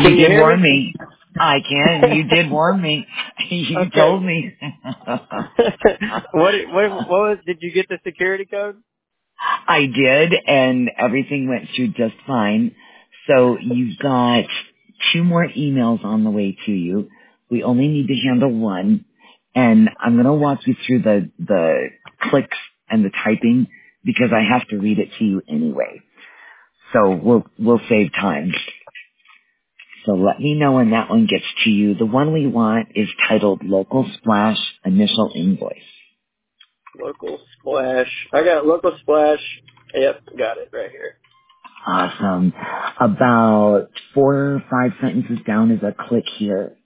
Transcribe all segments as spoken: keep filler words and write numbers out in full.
You Can you did hear warn me? me. I can. You did warn me. You Okay. told me. what, what, what was, did you get the security code? I did, and everything went through just fine. So you've got two more emails on the way to you. We only need to handle one, and I'm going to walk you through the the clicks and the typing because I have to read it to you anyway. So we'll we'll save time. So let me know when that one gets to you. The one we want is titled Local Splash Initial Invoice. Local Splash. I got Local Splash. Yep, got it right here. Awesome. About four or five sentences down is a click here.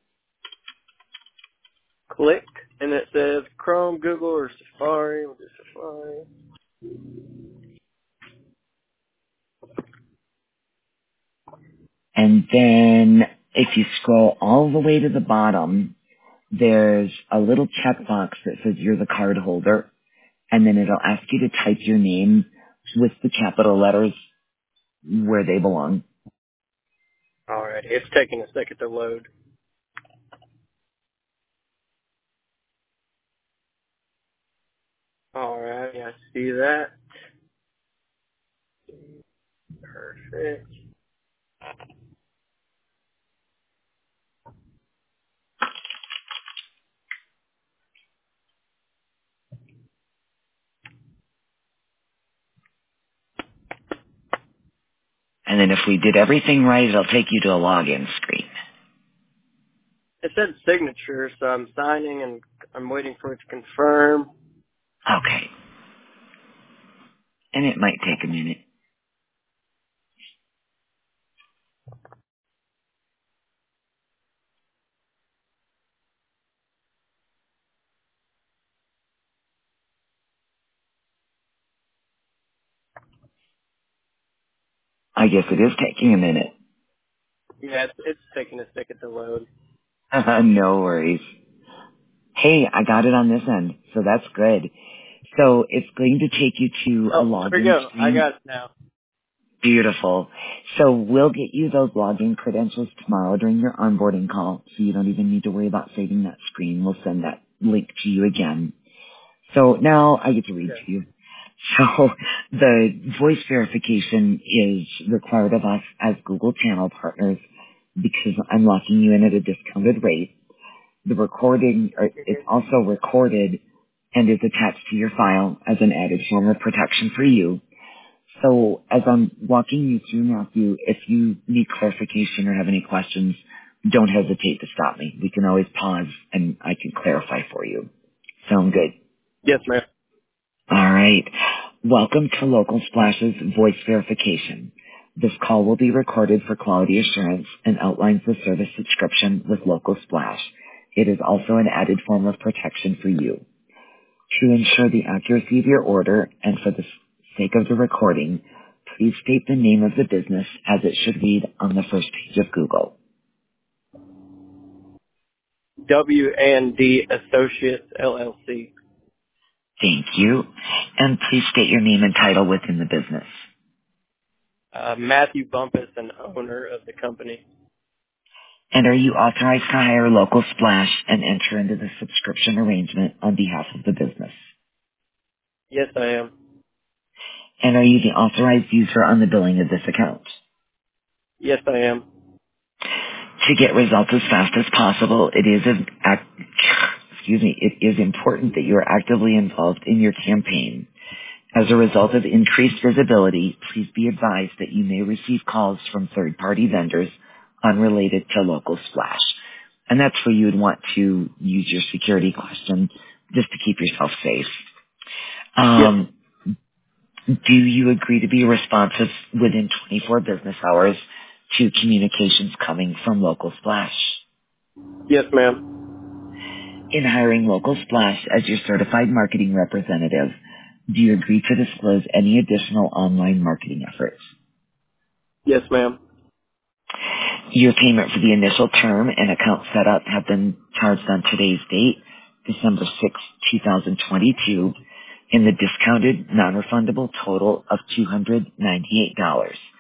Click, and it says Chrome, Google, or Safari. We'll do Safari. And then if you scroll all the way to the bottom, there's a little checkbox that says you're the card holder. And then it'll ask you to type your name with the capital letters where they belong. Alright, it's taking a second to load. Alright, I see that. Perfect. And then if we did everything right, it'll take you to a login screen. It said signature, so I'm signing and I'm waiting for it to confirm. Okay. And it might take a minute. I guess it is taking a minute. Yeah, it's, it's taking a second to load. No worries. Hey, I got it on this end, so that's good. So it's going to take you to a Oh, there we login go. I screen. got it now. Beautiful. So we'll get you those login credentials tomorrow during your onboarding call, so you don't even need to worry about saving that screen. We'll send that link to you again. So now I get to read Okay. to you. So the voice verification is required of us as Google channel partners because I'm locking you in at a discounted rate. The recording, or it's also recorded and is attached to your file as an added form of protection for you. So as I'm walking you through, Matthew, if you need clarification or have any questions, don't hesitate to stop me. We can always pause and I can clarify for you. Sound good? Yes, ma'am. All right. Welcome to Local Splash's voice verification. This call will be recorded for quality assurance and outlines the service subscription with Local Splash. It is also an added form of protection for you. To ensure the accuracy of your order and for the sake of the recording, please state the name of the business as it should read on the first page of Google. W and D Associates, L L C. Thank you. And please state your name and title within the business. Uh, Matthew Bumpus, an owner of the company. And are you authorized to hire Local Splash and enter into the subscription arrangement on behalf of the business? Yes, I am. And are you the authorized user on the billing of this account? Yes, I am. To get results as fast as possible, it is an act, excuse me, it is important that you are actively involved in your campaign. As a result of increased visibility, please be advised that you may receive calls from third-party vendors unrelated to Local Splash. And that's where you would want to use your security question just to keep yourself safe. Yes. Um, do you agree to be responsive within twenty-four business hours to communications coming from Local Splash? Yes, ma'am. In hiring Local Splash as your certified marketing representative, do you agree to disclose any additional online marketing efforts? Yes, ma'am. Your payment for the initial term and account setup have been charged on today's date, December sixth, twenty twenty-two, in the discounted non-refundable total of two hundred ninety-eight dollars.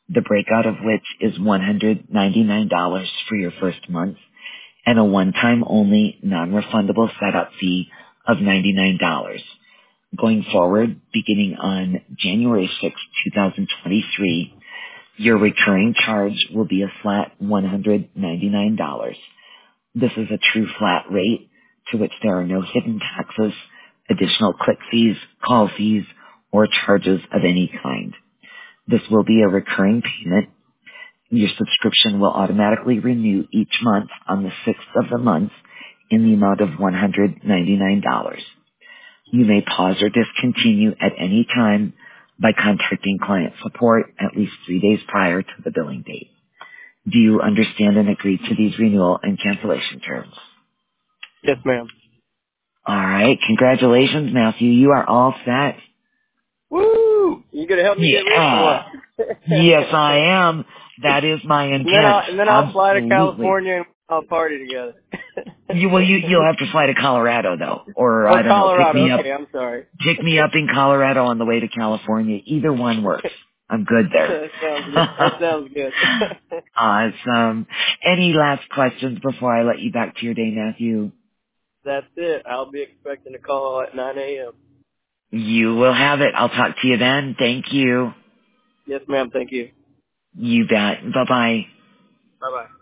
the breakout of which is one hundred ninety-nine dollars for your first month and a one-time only non-refundable setup fee of ninety-nine dollars. Going forward, beginning on January sixth, twenty twenty-three, your recurring charge will be a flat one hundred ninety-nine dollars. This is a true flat rate to which there are no hidden taxes, additional click fees, call fees, or charges of any kind. This will be a recurring payment. Your subscription will automatically renew each month on the sixth of the month in the amount of one hundred ninety-nine dollars. You may pause or discontinue at any time by contacting client support at least three days prior to the billing date. Do you understand and agree to these renewal and cancellation terms? Yes, ma'am. All right. Congratulations, Matthew. You are all set. Woo! You gonna help me get rich or Yeah. what? Yes, I am. That is my And intent. then I'll and then I'll fly to Absolutely. California and I'll party together. You, well, you, you'll have to fly to Colorado, though. Or, Oh, I don't know, pick Colorado. me up, Okay, I'm sorry. pick me up in Colorado on the way to California. Either one works. I'm good there. That sounds good. That sounds good. Awesome. Any last questions before I let you back to your day, Matthew? That's it. I'll be expecting a call at nine a.m. You will have it. I'll talk to you then. Thank you. Yes, ma'am. Thank you. You bet. Bye-bye. Bye bye.